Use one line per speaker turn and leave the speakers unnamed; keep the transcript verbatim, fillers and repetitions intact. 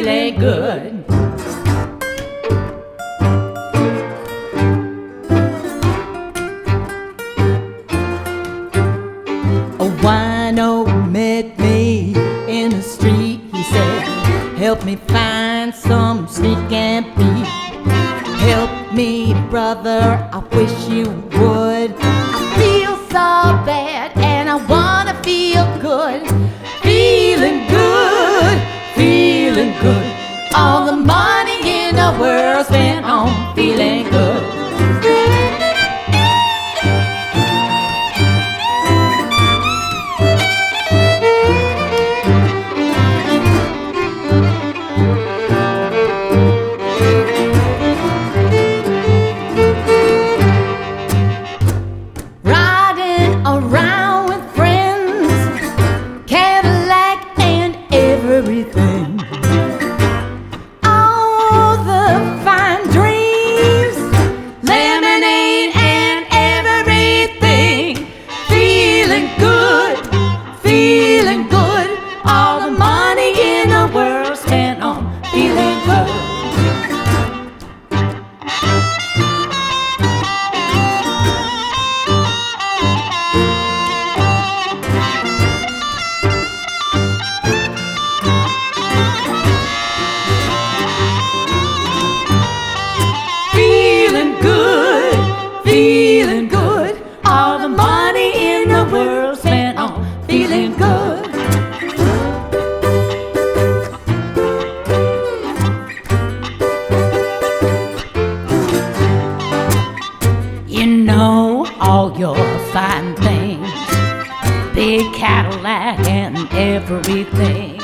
feeling good. A wino met me in the street. He said, help me find some sneak and peek. Help me, brother, I wish you would. I feel so bad and I wanna feel good. Feeling good, feeling good. All the money in the world spent on feeling good. Around with friends, Cadillac and everything. All the fine dreams, lemonade and everything. Feeling good, feeling good. All the money in the world spent on feeling good. Feeling good, all the money in the world spent on feeling good. You know all your fine things, big Cadillac and everything.